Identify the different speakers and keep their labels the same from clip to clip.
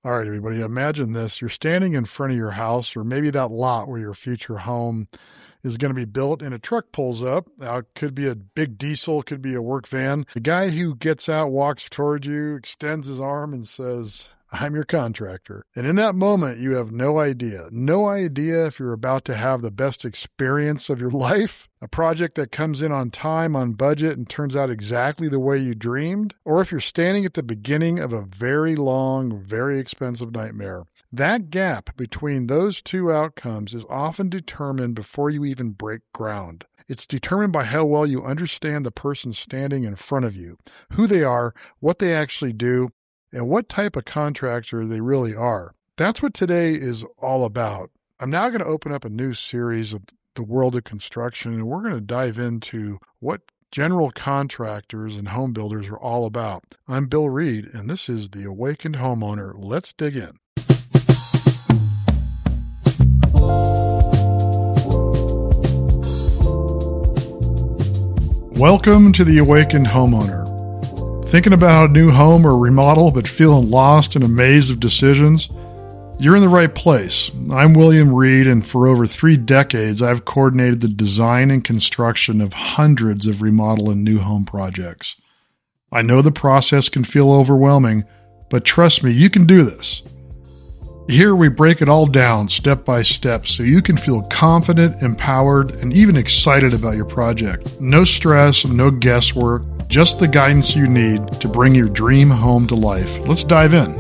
Speaker 1: All right, everybody, imagine this. You're standing in front of your house or maybe that lot where your future home is going to be built, and a truck pulls up. It could be a big diesel, could be a work van. The guy who gets out walks towards you, extends his arm and says, "I'm your contractor." And in that moment, you have no idea if you're about to have the best experience of your life, a project that comes in on time, on budget, and turns out exactly the way you dreamed, or if you're standing at the beginning of a very long, very expensive nightmare. That gap between those two outcomes is often determined before you even break ground. It's determined by how well you understand the person standing in front of you, who they are, what they actually do, and what type of contractor they really are. That's what today is all about. I'm now going to open up a new series of the world of construction, and we're going to dive into what general contractors and home builders are all about. I'm Bill Reed, and this is The Awakened Homeowner. Let's dig in. Welcome to The Awakened Homeowner. Thinking about a new home or remodel but feeling lost in a maze of decisions? You're in the right place. I'm William Reed, and for over 3 decades, I've coordinated the design and construction of hundreds of remodel and new home projects. I know the process can feel overwhelming, but trust me, you can do this. Here we break it all down step by step so you can feel confident, empowered, and even excited about your project. No stress, no guesswork, just the guidance you need to bring your dream home to life. Let's dive in.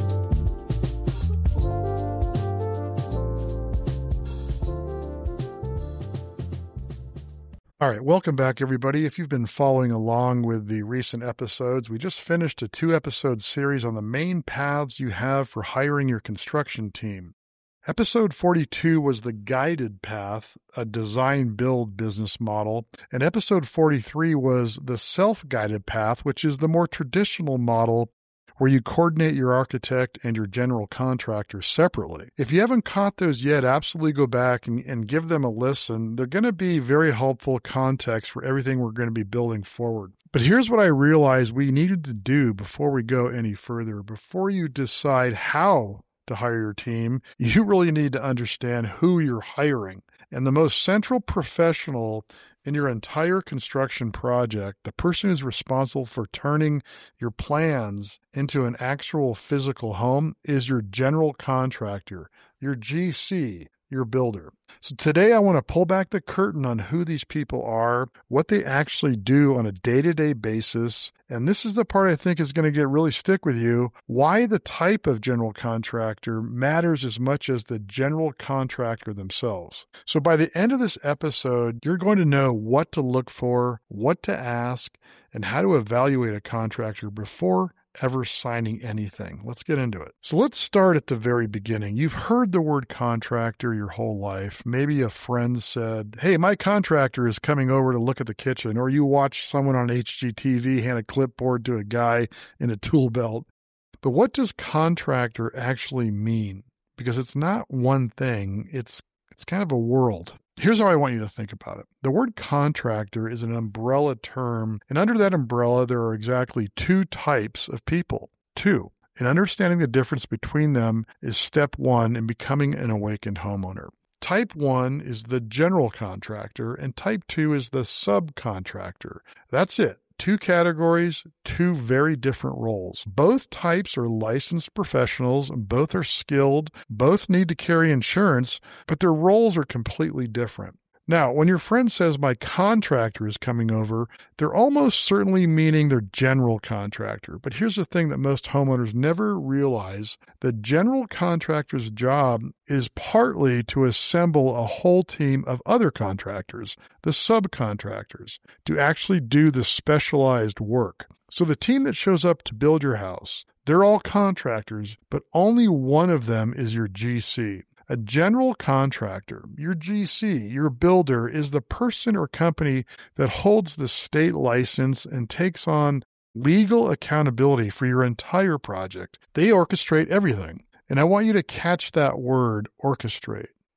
Speaker 1: All right, welcome back, everybody. If you've been following along with the recent episodes, we just finished a 2-episode series on the main paths you have for hiring your construction team. Episode 42 was the guided path, a design-build business model, and episode 43 was the self-guided path, which is the more traditional model where you coordinate your architect and your general contractor separately. If you haven't caught those yet, absolutely go back and give them a listen. They're going to be very helpful context for everything we're going to be building forward. But here's what I realized we needed to do before we go any further. Before you decide how to hire your team, you really need to understand who you're hiring. And the most central professional in your entire construction project, the person who's responsible for turning your plans into an actual physical home, is your general contractor, your GC, your builder. So today I want to pull back the curtain on who these people are, what they actually do on a day-to-day basis, and this is the part I think is going to really stick with you, why the type of general contractor matters as much as the general contractor themselves. So by the end of this episode, you're going to know what to look for, what to ask, and how to evaluate a contractor before ever signing anything. Let's get into it. So let's start at the very beginning. You've heard the word contractor your whole life. Maybe a friend said, "Hey, my contractor is coming over to look at the kitchen," or you watch someone on HGTV hand a clipboard to a guy in a tool belt. But what does contractor actually mean? Because it's not one thing. It's kind of a world. Here's how I want you to think about it. The word contractor is an umbrella term, and under that umbrella, there are exactly 2 types of people. 2. And understanding the difference between them is step 1 in becoming an awakened homeowner. Type 1 is the general contractor, and type 2 is the subcontractor. That's it. 2 categories, 2 very different roles. Both types are licensed professionals, both are skilled, both need to carry insurance, but their roles are completely different. Now, when your friend says my contractor is coming over, they're almost certainly meaning their general contractor. But here's the thing that most homeowners never realize. The general contractor's job is partly to assemble a whole team of other contractors, the subcontractors, to actually do the specialized work. So the team that shows up to build your house, they're all contractors, but only one of them is your GC. A general contractor, your GC, your builder, is the person or company that holds the state license and takes on legal accountability for your entire project. They orchestrate everything. And I want you to catch that word, orchestrate.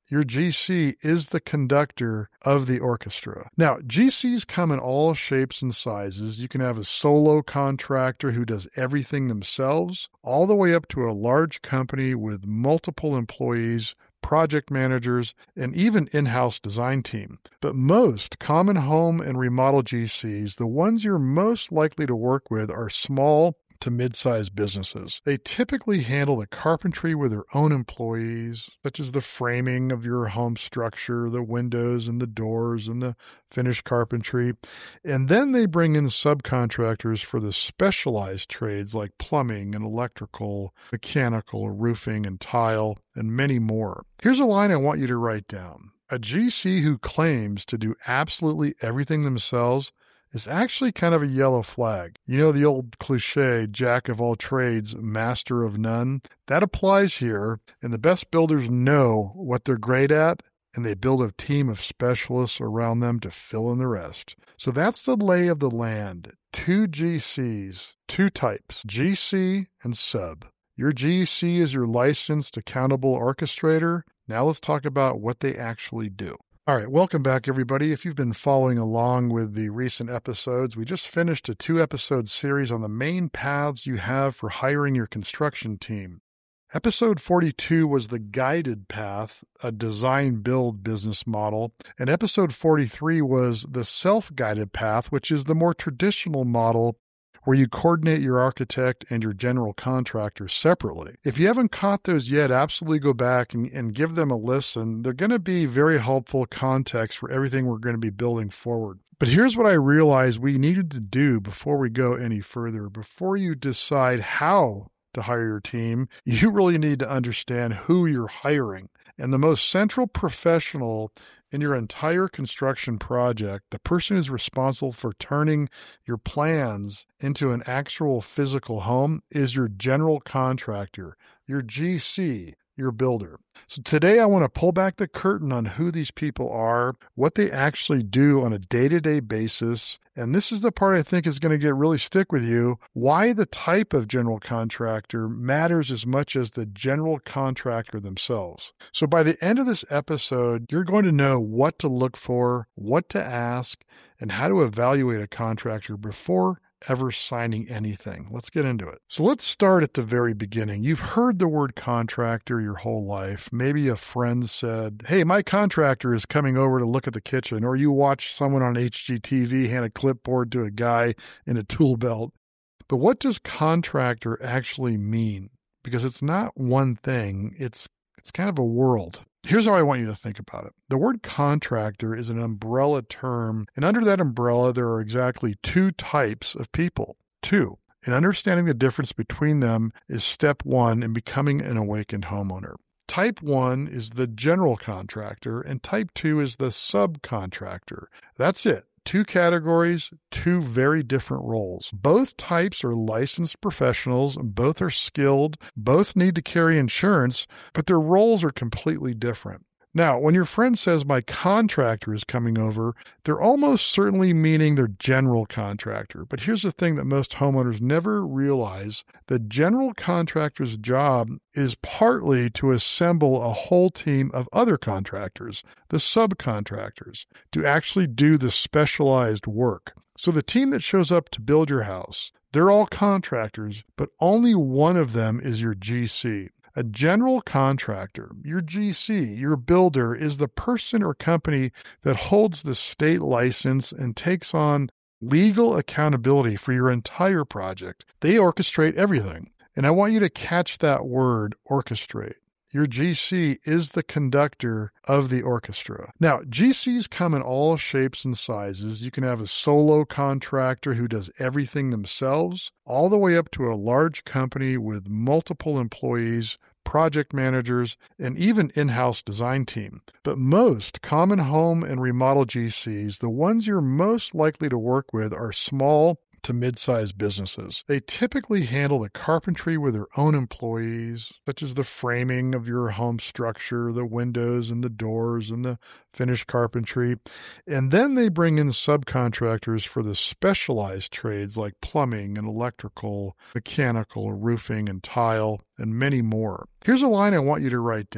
Speaker 1: Your GC is the conductor of the orchestra. Now, GCs come in all shapes and sizes. You can have a solo contractor who does everything themselves, all the way up to a large company with multiple employees, project managers, and even in-house design team. But most common home and remodel GCs, the ones you're most likely to work with, are small to mid-sized businesses. They typically handle the carpentry with their own employees, such as the framing of your home structure, the windows and the doors and the finished carpentry. And then they bring in subcontractors for the specialized trades like plumbing and electrical, mechanical, roofing and tile, and many more. Here's a line I want you to write down. A GC who claims to do absolutely everything themselves is actually kind of a yellow flag. You know the old cliche, jack of all trades, master of none? That applies here, and the best builders know what they're great at, and they build a team of specialists around them to fill in the rest. So that's the lay of the land. 2 GCs, 2 types, GC and sub. Your GC is your licensed accountable orchestrator. Now let's talk about what they actually do. All right, welcome back, everybody. If you've been following along with the recent episodes, we just finished a 2-episode series on the main paths you have for hiring your construction team. Episode 42 was the guided path, a design-build business model, and episode 43 was the self-guided path, which is the more traditional model where you coordinate your architect and your general contractor separately. If you haven't caught those yet, absolutely go back and give them a listen. They're going to be very helpful context for everything we're going to be building forward. But here's what I realized we needed to do before we go any further. Before you decide how to hire your team, you really need to understand who you're hiring. And the most central professional in your entire construction project, the person who's responsible for turning your plans into an actual physical home, is your general contractor, your GC, your builder. So today I want to pull back the curtain on who these people are, what they actually do on a day-to-day basis, and this is the part I think is going to get really stick with you, why the type of general contractor matters as much as the general contractor themselves. So by the end of this episode, you're going to know what to look for, what to ask, and how to evaluate a contractor before ever signing anything. Let's get into it. So let's start at the very beginning. You've heard the word contractor your whole life. Maybe a friend said, hey, my contractor is coming over to look at the kitchen, or you watch someone on HGTV hand a clipboard to a guy in a tool belt. But what does contractor actually mean? Because it's not one thing. It's kind of a world. Here's how I want you to think about it. The word contractor is an umbrella term, and under that umbrella, there are exactly 2 types of people. 2. And understanding the difference between them is step 1 in becoming an awakened homeowner. Type 1 is the general contractor, and type 2 is the subcontractor. That's it. 2 categories, 2 very different roles. Both types are licensed professionals, both are skilled, both need to carry insurance, but their roles are completely different. Now, when your friend says my contractor is coming over, they're almost certainly meaning their general contractor. But here's the thing that most homeowners never realize. The general contractor's job is partly to assemble a whole team of other contractors, the subcontractors, to actually do the specialized work. So the team that shows up to build your house, they're all contractors, but only one of them is your GC. A general contractor, your GC, your builder, is the person or company that holds the state license and takes on legal accountability for your entire project. They orchestrate everything. And I want you to catch that word, orchestrate. Your GC is the conductor of the orchestra. Now, GCs come in all shapes and sizes. You can have a solo contractor who does everything themselves, all the way up to a large company with multiple employees, project managers, and even in-house design team. But most common home and remodel GCs, the ones you're most likely to work with, are small to mid-sized businesses. They typically handle the carpentry with their own employees, such as the framing of your home structure, the windows and the doors and the finished carpentry. And then they bring in subcontractors for the specialized trades like plumbing and electrical, mechanical, roofing and tile, and many more. Here's a line I want you to write down.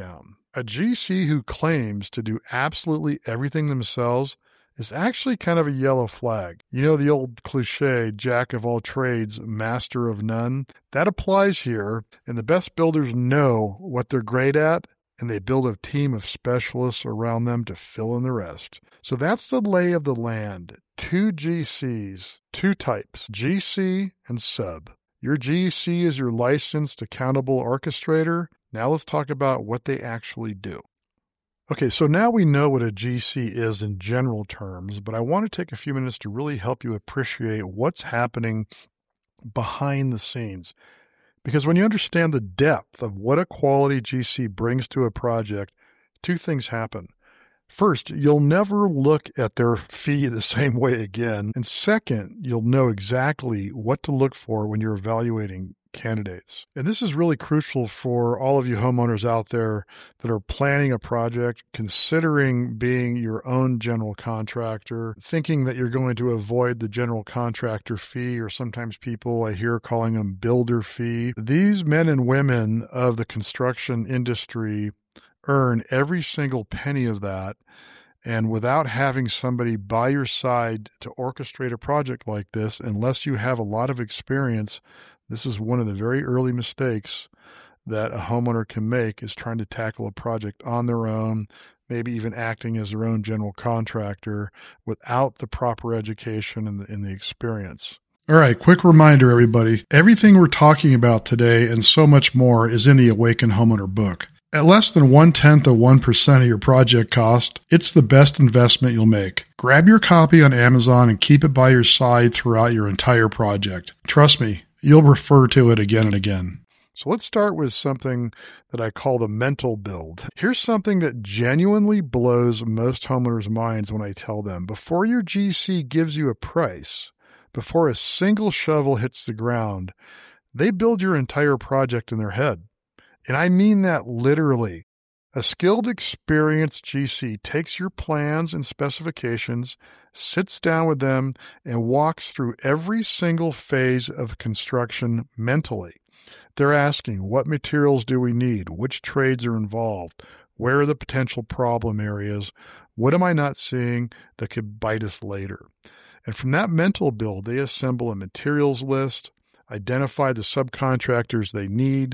Speaker 1: A GC who claims to do absolutely everything themselves is actually kind of a yellow flag. You know the old cliche, jack of all trades, master of none? That applies here, and the best builders know what they're great at, and they build a team of specialists around them to fill in the rest. So that's the lay of the land. 2 GCs, 2 types, GC and sub. Your GC is your licensed accountable orchestrator. Now let's talk about what they actually do. Okay, so now we know what a GC is in general terms, but I want to take a few minutes to really help you appreciate what's happening behind the scenes. Because when you understand the depth of what a quality GC brings to a project, 2 things happen. First, you'll never look at their fee the same way again. And second, you'll know exactly what to look for when you're evaluating candidates. And this is really crucial for all of you homeowners out there that are planning a project, considering being your own general contractor, thinking that you're going to avoid the general contractor fee, or sometimes people I hear calling them builder fee. These men and women of the construction industry earn every single penny of that. And without having somebody by your side to orchestrate a project like this, unless you have a lot of experience, this is one of the very early mistakes that a homeowner can make, is trying to tackle a project on their own, maybe even acting as their own general contractor without the proper education and the experience. All right, quick reminder, everybody. Everything we're talking about today and so much more is in the Awaken Homeowner book. At less than 0.1% of your project cost, it's the best investment you'll make. Grab your copy on Amazon and keep it by your side throughout your entire project. Trust me, you'll refer to it again and again. So let's start with something that I call the mental build. Here's something that genuinely blows most homeowners' minds when I tell them. Before your GC gives you a price, before a single shovel hits the ground, they build your entire project in their head. And I mean that literally. A skilled, experienced GC takes your plans and specifications, sits down with them, and walks through every single phase of construction mentally. They're asking, what materials do we need? Which trades are involved? Where are the potential problem areas? What am I not seeing that could bite us later? And from that mental build, they assemble a materials list, identify the subcontractors they need,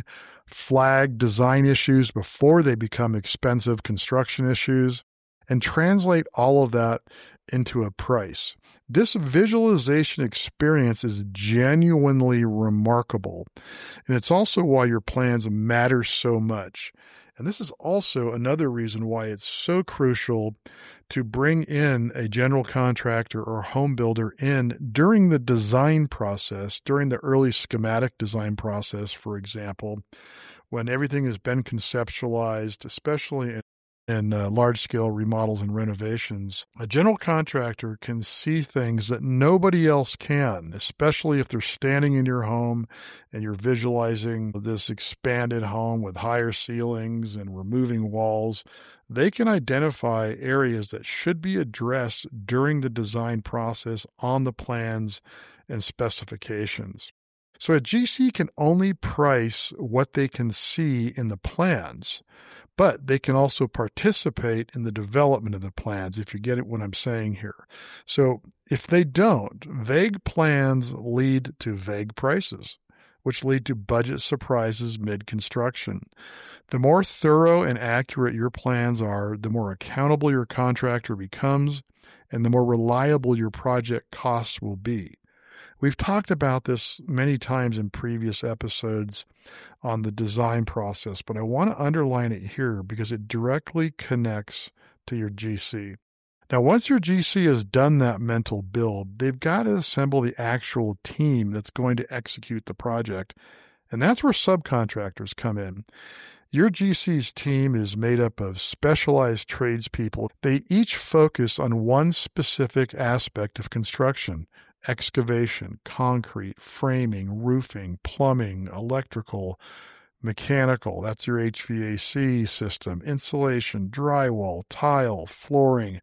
Speaker 1: flag design issues before they become expensive construction issues, and translate all of that into a price. This visualization experience is genuinely remarkable, and it's also why your plans matter so much. And this is also another reason why it's so crucial to bring in a general contractor or home builder in during the design process, during the early schematic design process, for example, when everything has been conceptualized, especially in large-scale remodels and renovations. A general contractor can see things that nobody else can, especially if they're standing in your home and you're visualizing this expanded home with higher ceilings and removing walls. They can identify areas that should be addressed during the design process on the plans and specifications. So a GC can only price what they can see in the plans, but they can also participate in the development of the plans, if you get it what I'm saying here. So if they don't, vague plans lead to vague prices, which lead to budget surprises mid-construction. The more thorough and accurate your plans are, the more accountable your contractor becomes, and the more reliable your project costs will be. We've talked about this many times in previous episodes on the design process, but I want to underline it here because it directly connects to your GC. Now, once your GC has done that mental build, they've got to assemble the actual team that's going to execute the project, and that's where subcontractors come in. Your GC's team is made up of specialized tradespeople. They each focus on one specific aspect of construction: excavation, concrete, framing, roofing, plumbing, electrical, mechanical. That's your HVAC system, insulation, drywall, tile, flooring,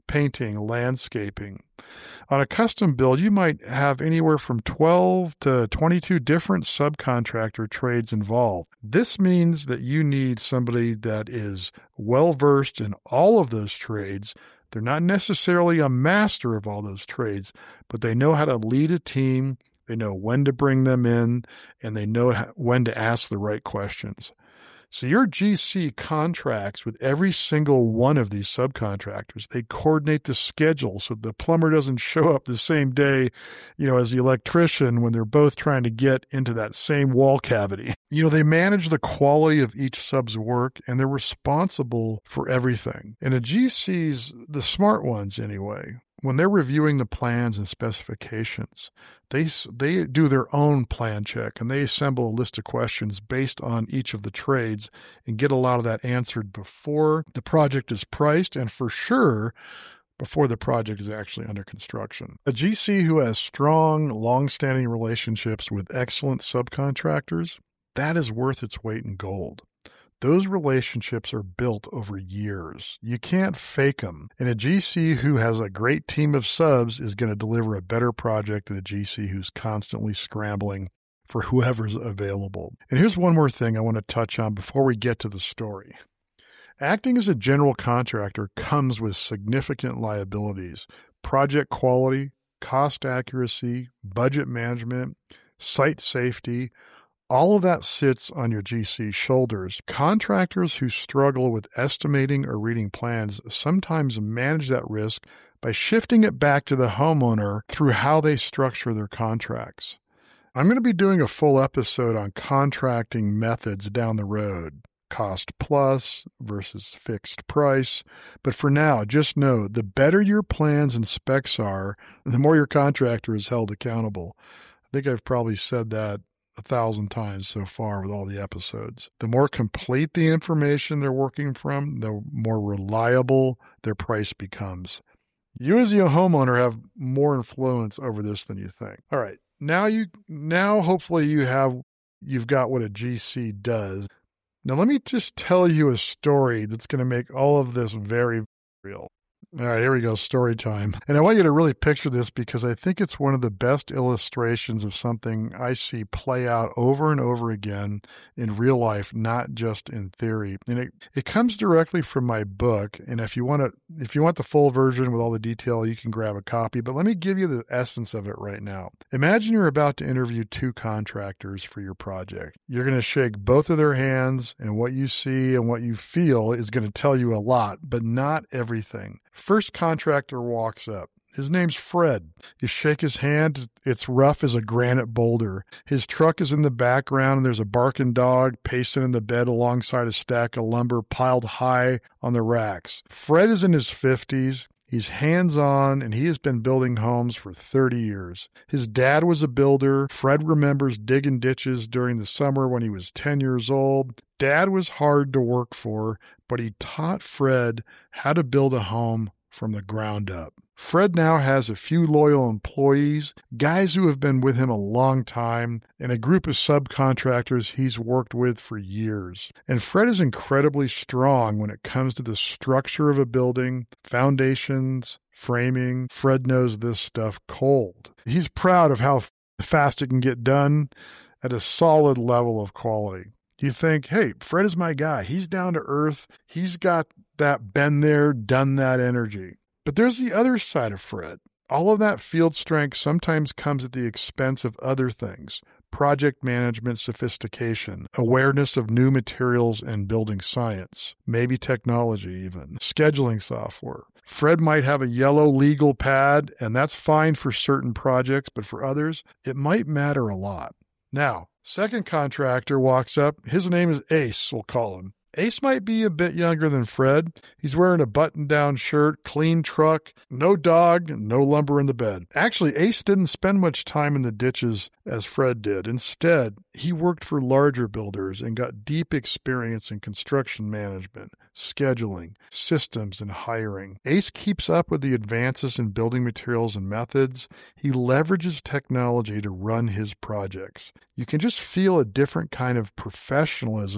Speaker 1: painting, landscaping. On a custom build, you might have anywhere from 12 to 22 different subcontractor trades involved. This means that you need somebody that is well-versed in all of those trades. They're not necessarily a master of all those trades, but they know how to lead a team, they know when to bring them in, and they know when to ask the right questions. So your GC contracts with every single one of these subcontractors. They coordinate the schedule so the plumber doesn't show up the same day, as the electrician when they're both trying to get into that same wall cavity. They manage the quality of each sub's work, and they're responsible for everything. And the GCs, the smart ones anyway, when they're reviewing the plans and specifications, they do their own plan check, and they assemble a list of questions based on each of the trades and get a lot of that answered before the project is priced, and for sure before the project is actually under construction. A GC who has strong, long-standing relationships with excellent subcontractors, that is worth its weight in gold. Those relationships are built over years. You can't fake them. And a GC who has a great team of subs is going to deliver a better project than a GC who's constantly scrambling for whoever's available. And here's one more thing I want to touch on before we get to the story. Acting as a general contractor comes with significant liabilities: project quality, cost accuracy, budget management, site safety. All of that sits on your GC's shoulders. Contractors who struggle with estimating or reading plans sometimes manage that risk by shifting it back to the homeowner through how they structure their contracts. I'm going to be doing a full episode on contracting methods down the road, cost plus versus fixed price. But for now, just know the better your plans and specs are, the more your contractor is held accountable. I think I've probably said that 1,000 times so far with all the episodes. The more complete the information they're working from, the more reliable their price becomes. You as a homeowner have more influence over this than you think. All right. Now hopefully you've got what a GC does. Now let me just tell you a story that's going to make all of this very real. All right, here we go, story time. And I want you to really picture this because I think it's one of the best illustrations of something I see play out over and over again in real life, not just in theory. And it comes directly from my book. And if you want the full version with all the detail, you can grab a copy. But let me give you the essence of it right now. Imagine you're about to interview two contractors for your project. You're going to shake both of their hands, and what you see and what you feel is going to tell you a lot, but not everything. First contractor walks up. His name's Fred. You shake his hand, it's rough as a granite boulder. His truck is in the background, and there's a barking dog pacing in the bed alongside a stack of lumber piled high on the racks. Fred is in his 50s. He's hands-on, and he has been building homes for 30 years. His dad was a builder. Fred remembers digging ditches during the summer when he was 10 years old. Dad was hard to work for, but he taught Fred how to build a home from the ground up. Fred now has a few loyal employees, guys who have been with him a long time, and a group of subcontractors he's worked with for years. And Fred is incredibly strong when it comes to the structure of a building, foundations, framing. Fred knows this stuff cold. He's proud of how fast it can get done at a solid level of quality. You think, hey, Fred is my guy. He's down to earth. He's got that been there, done that energy. But there's the other side of Fred. All of that field strength sometimes comes at the expense of other things: project management sophistication, awareness of new materials and building science, maybe technology even, scheduling software. Fred might have a yellow legal pad, and that's fine for certain projects, but for others, it might matter a lot. Now, second contractor walks up. His name is Ace, we'll call him. Ace might be a bit younger than Fred. He's wearing a button-down shirt, clean truck, no dog, no lumber in the bed. Actually, Ace didn't spend much time in the ditches as Fred did. Instead, he worked for larger builders and got deep experience in construction management, scheduling, systems, and hiring. Ace keeps up with the advances in building materials and methods. He leverages technology to run his projects. You can just feel a different kind of professionalism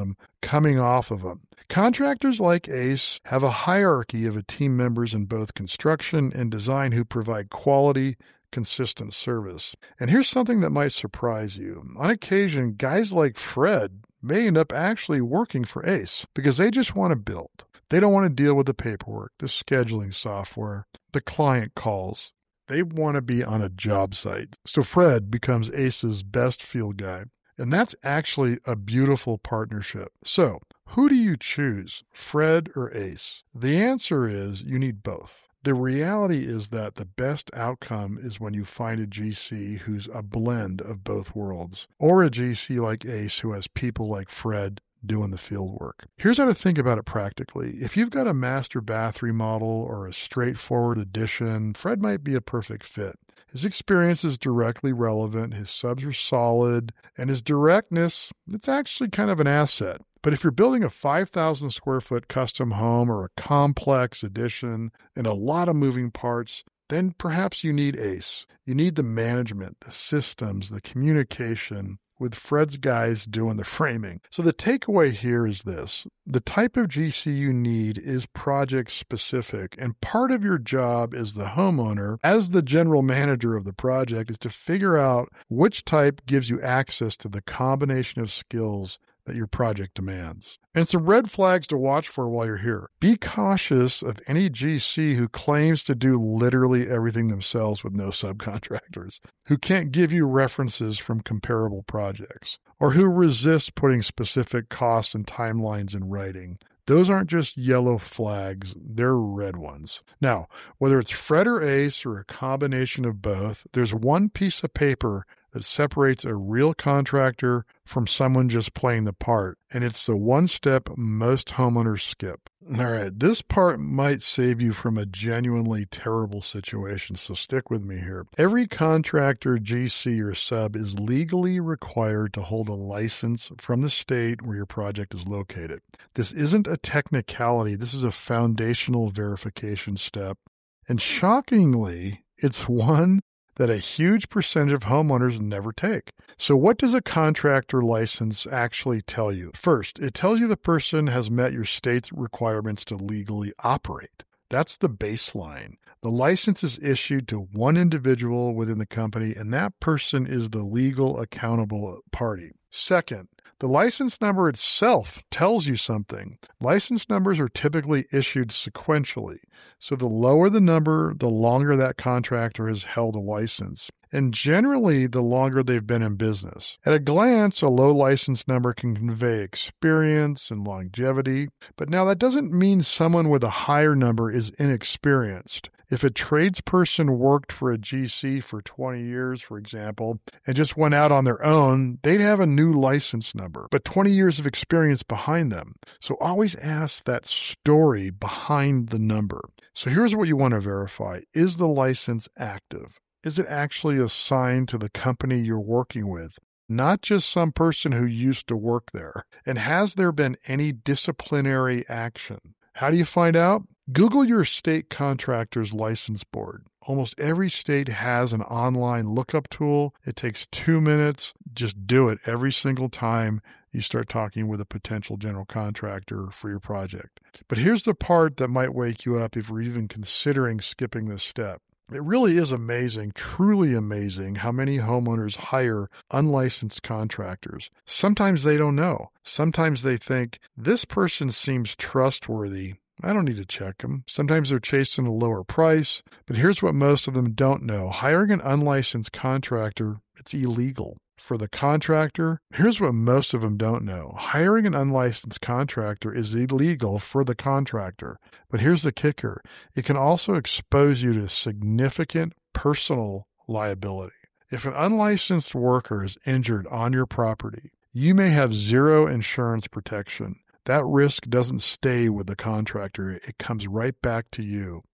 Speaker 1: coming off of them. Contractors like ACE have a hierarchy of team members in both construction and design who provide quality, consistent service. And here's something that might surprise you. On occasion, guys like Fred may end up actually working for ACE because they just want to build. They don't want to deal with the paperwork, the scheduling software, the client calls. They want to be on a job site. So Fred becomes ACE's best field guy. And that's actually a beautiful partnership. So who do you choose, Fred or ACE? The answer is you need both. The reality is that the best outcome is when you find a GC who's a blend of both worlds, or a GC like ACE who has people like Fred doing the field work. Here's how to think about it practically. If you've got a master bath remodel or a straightforward addition, Fred might be a perfect fit. His experience is directly relevant, his subs are solid, and his directness, it's actually kind of an asset. But if you're building a 5,000 square foot custom home or a complex addition and a lot of moving parts, then perhaps you need ACE. You need the management, the systems, the communication, with Fred's guys doing the framing. So the takeaway here is this. The type of GC you need is project specific, and part of your job as the homeowner, as the general manager of the project, is to figure out which type gives you access to the combination of skills that your project demands. And some red flags to watch for while you're here. Be cautious of any GC who claims to do literally everything themselves with no subcontractors, who can't give you references from comparable projects, or who resists putting specific costs and timelines in writing. Those aren't just yellow flags, they're red ones. Now, whether it's Fred or ACE or a combination of both, there's one piece of paper that separates a real contractor from someone just playing the part, and it's the one step most homeowners skip. All right, this part might save you from a genuinely terrible situation, so stick with me here. Every contractor, GC, or sub is legally required to hold a license from the state where your project is located. This isn't a technicality, this is a foundational verification step, and shockingly, it's one that a huge percentage of homeowners never take. So what does a contractor license actually tell you? First, it tells you the person has met your state's requirements to legally operate. That's the baseline. The license is issued to one individual within the company, and that person is the legal accountable party. Second, the license number itself tells you something. License numbers are typically issued sequentially. So the lower the number, the longer that contractor has held a license, and generally the longer they've been in business. At a glance, a low license number can convey experience and longevity, but now that doesn't mean someone with a higher number is inexperienced. If a tradesperson worked for a GC for 20 years, for example, and just went out on their own, they'd have a new license number, but 20 years of experience behind them. So always ask that story behind the number. So here's what you want to verify. Is the license active? Is it actually assigned to the company you're working with? Not just some person who used to work there. And has there been any disciplinary action? How do you find out? Google your state contractor's license board. Almost every state has an online lookup tool. It takes 2 minutes. Just do it every single time you start talking with a potential general contractor for your project. But here's the part that might wake you up if you're even considering skipping this step. It really is amazing, truly amazing, how many homeowners hire unlicensed contractors. Sometimes they don't know. Sometimes they think, this person seems trustworthy. I don't need to check them. Sometimes they're chasing a lower price. But here's what most of them don't know. Hiring an unlicensed contractor, it's illegal. For the contractor, here's what most of them don't know. Hiring an unlicensed contractor is illegal for the contractor. But here's the kicker. It can also expose you to significant personal liability. If an unlicensed worker is injured on your property, you may have zero insurance protection. That risk doesn't stay with the contractor. It comes right back to you.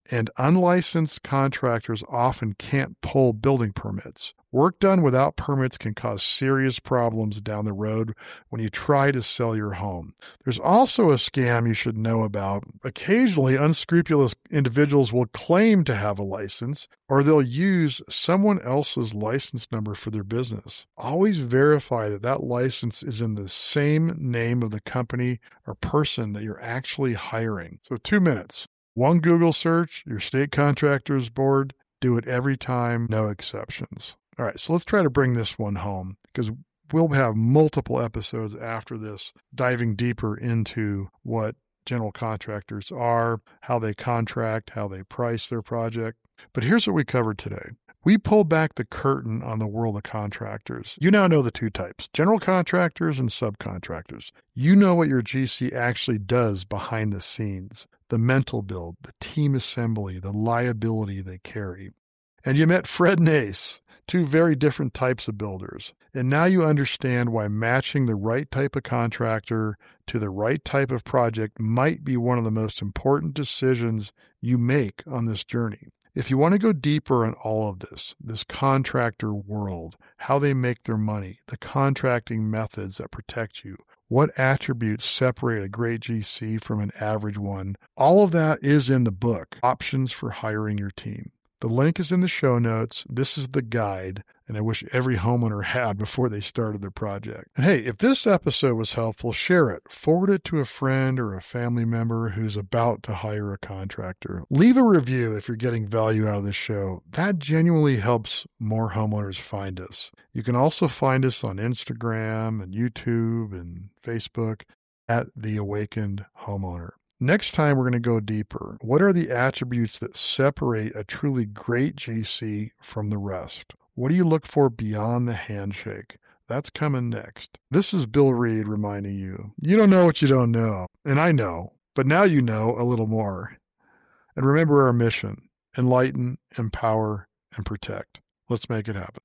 Speaker 1: and unlicensed contractors often can't pull building permits. Work done without permits can cause serious problems down the road when you try to sell your home. There's also a scam you should know about. Occasionally, unscrupulous individuals will claim to have a license, or they'll use someone else's license number for their business. Always verify that that license is in the same name of the company or person that you're actually hiring. So 2 minutes. One Google search, your state contractors board, do it every time, no exceptions. All right, so let's try to bring this one home because we'll have multiple episodes after this diving deeper into what general contractors are, how they contract, how they price their project. But here's what we covered today. We pull back the curtain on the world of contractors. You now know the two types, general contractors and subcontractors. You know what your GC actually does behind the scenes, the mental build, the team assembly, the liability they carry. And you met Fred and Ace, two very different types of builders. And now you understand why matching the right type of contractor to the right type of project might be one of the most important decisions you make on this journey. If you want to go deeper on all of this contractor world, how they make their money, the contracting methods that protect you, what attributes separate a great GC from an average one, all of that is in the book, Options for Hiring Your Team. The link is in the show notes. This is the guide, and I wish every homeowner had before they started their project. And hey, if this episode was helpful, share it. Forward it to a friend or a family member who's about to hire a contractor. Leave a review if you're getting value out of this show. That genuinely helps more homeowners find us. You can also find us on Instagram and YouTube and Facebook at The Awakened Homeowner. Next time, we're going to go deeper. What are the attributes that separate a truly great GC from the rest? What do you look for beyond the handshake? That's coming next. This is Bill Reed reminding you, you don't know what you don't know. And I know, but now you know a little more. And remember our mission, enlighten, empower, and protect. Let's make it happen.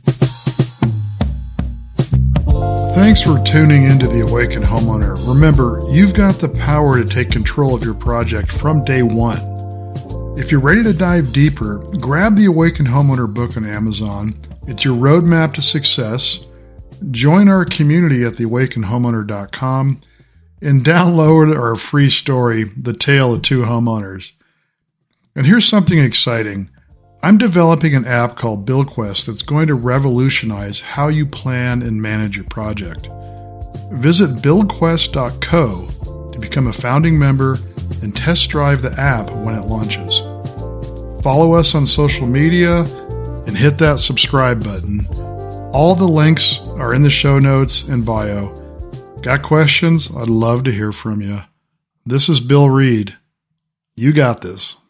Speaker 1: Thanks for tuning into The Awakened Homeowner. Remember, you've got the power to take control of your project from day one. If you're ready to dive deeper, grab the Awakened Homeowner book on Amazon. It's your roadmap to success. Join our community at theawakenedhomeowner.com and download our free story, The Tale of Two Homeowners. And here's something exciting. I'm developing an app called BuildQuest that's going to revolutionize how you plan and manage your project. Visit buildquest.co to become a founding member and test drive the app when it launches. Follow us on social media and hit that subscribe button. All the links are in the show notes and bio. Got questions? I'd love to hear from you. This is Bill Reed. You got this.